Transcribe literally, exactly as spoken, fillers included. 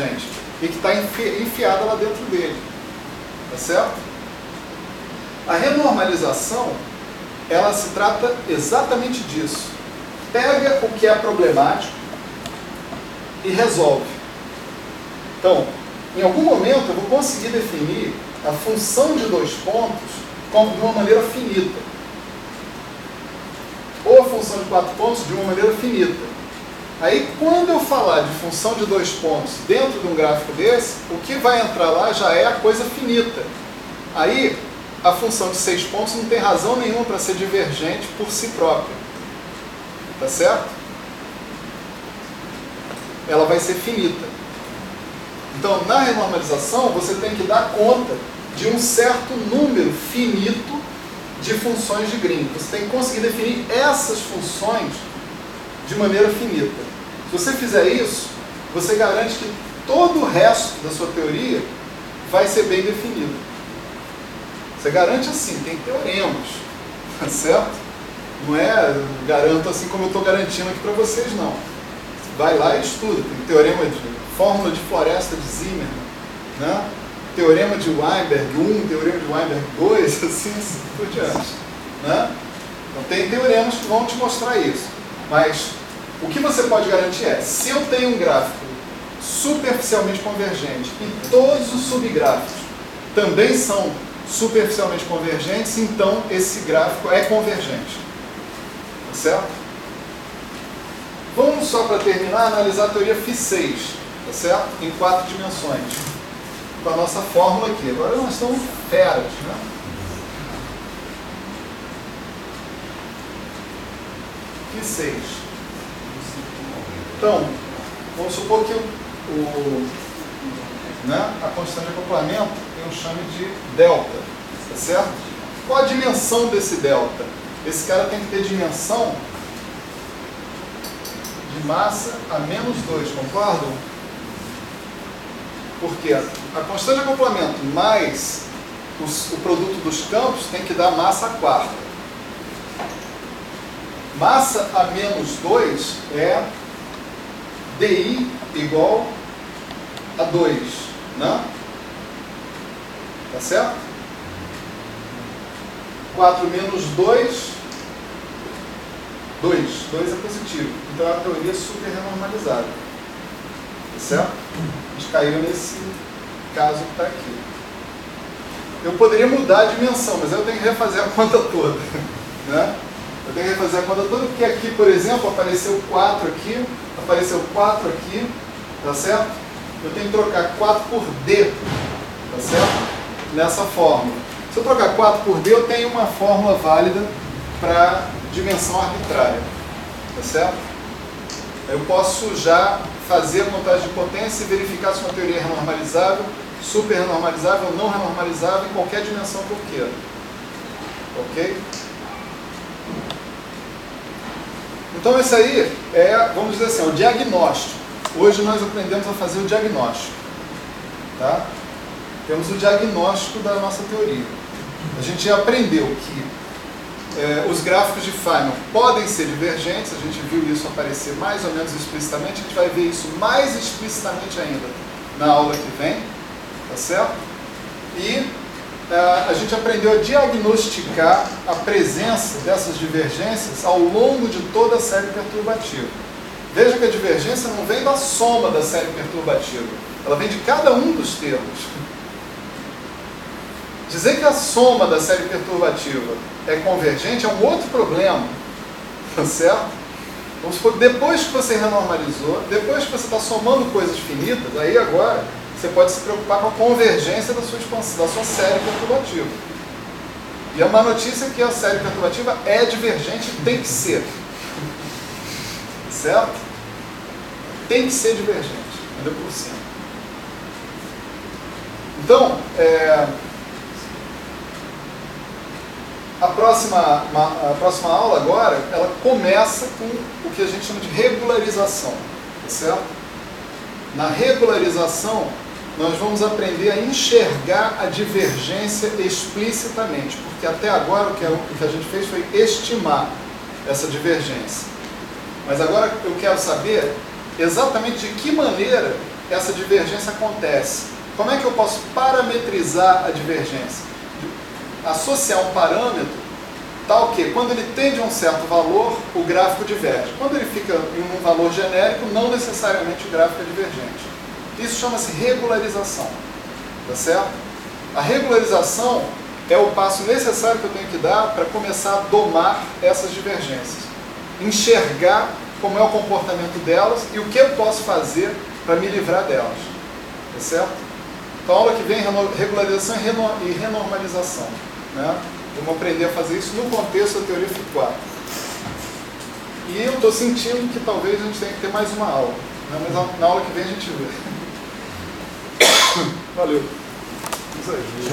divergente e que está enfi enfiada lá dentro dele. Tá certo? A renormalização, ela se trata exatamente disso. Pega o que é problemático e resolve. Então, em algum momento eu vou conseguir definir a função de dois pontos como de uma maneira finita. Ou a função de quatro pontos de uma maneira finita. Aí, quando eu falar de função de dois pontos dentro de um gráfico desse, o que vai entrar lá já é a coisa finita. Aí, a função de seis pontos não tem razão nenhuma para ser divergente por si própria. Tá certo? Ela vai ser finita. Então, na renormalização, você tem que dar conta de um certo número finito de funções de Green. Você tem que conseguir definir essas funções de maneira finita. Se você fizer isso, você garante que todo o resto da sua teoria vai ser bem definido. Você garante assim, tem teoremas, tá certo? Não é garanto assim como eu estou garantindo aqui para vocês, não. Vai lá e estuda. Tem teorema de fórmula de floresta de Zimmermann, né? Teorema de Weinberg um, teorema de Weinberg dois, assim, assim por diante. Né? Então tem teoremas que vão te mostrar isso. Mas o que você pode garantir é, se eu tenho um gráfico superficialmente convergente e todos os subgráficos também são superficialmente convergentes, então esse gráfico é convergente. Tá certo? Vamos só para terminar analisar a teoria Φ seis, tá certo? Em quatro dimensões. Com a nossa fórmula aqui. Agora nós estamos feras, né? Φ seis. Então, vamos supor que o, o, né, a constante de acoplamento eu chame de delta, tá certo? Qual a dimensão desse delta? Esse cara tem que ter dimensão de massa a menos dois, concordam? Porque a constante de acoplamento mais os, o produto dos campos tem que dar massa a quarta. Massa a menos dois é dI igual a dois, né? Tá certo? quatro menos dois, dois. dois é positivo. Então é uma teoria super renormalizada. Tá certo? A gente caiu nesse caso que está aqui. Eu poderia mudar a dimensão, mas eu tenho que refazer a conta toda. Né? Eu tenho que refazer a conta toda, porque aqui, por exemplo, apareceu quatro aqui, apareceu quatro aqui, tá certo? Eu tenho que trocar quatro por D, tá certo? Nessa fórmula. Se eu trocar quatro por D, eu tenho uma fórmula válida para dimensão arbitrária, tá certo? Eu posso já fazer a contagem de potência e verificar se uma teoria é renormalizável, super renormalizável, não renormalizável, em qualquer dimensão que eu queira. Ok? Então isso aí é, vamos dizer assim, o diagnóstico. Hoje nós aprendemos a fazer o diagnóstico. Tá? Temos o diagnóstico da nossa teoria. A gente já aprendeu que é, os gráficos de Feynman podem ser divergentes, a gente viu isso aparecer mais ou menos explicitamente, a gente vai ver isso mais explicitamente ainda na aula que vem, tá certo? E é, a gente aprendeu a diagnosticar a presença dessas divergências ao longo de toda a série perturbativa. Veja que a divergência não vem da soma da série perturbativa, ela vem de cada um dos termos. Dizer que a soma da série perturbativa é convergente é um outro problema, tá certo? Vamos supor, depois que você renormalizou, depois que você está somando coisas finitas, aí agora você pode se preocupar com a convergência da sua expansão, da sua série perturbativa. E a má notícia é que a série perturbativa é divergente e tem que ser. Certo? Tem que ser divergente, ainda por cima. Então, é... A próxima, a próxima aula agora, ela começa com o que a gente chama de regularização, tá certo? Na regularização, nós vamos aprender a enxergar a divergência explicitamente, porque até agora o que a gente fez foi estimar essa divergência. Mas agora eu quero saber exatamente de que maneira essa divergência acontece? Como é que eu posso parametrizar a divergência? Associar um parâmetro tal que, quando ele tende a um certo valor, o gráfico diverge. Quando ele fica em um valor genérico, não necessariamente o gráfico é divergente. Isso chama-se regularização. Tá certo? A regularização é o passo necessário que eu tenho que dar para começar a domar essas divergências. Enxergar como é o comportamento delas e o que eu posso fazer para me livrar delas. Tá certo? Então, a aula que vem, regularização e renormalização. Né? Vamos aprender a fazer isso no contexto da teoria F I quatro. E eu estou sentindo que talvez a gente tenha que ter mais uma aula. Né? Mas na aula que vem a gente vê. Valeu. Isso aí.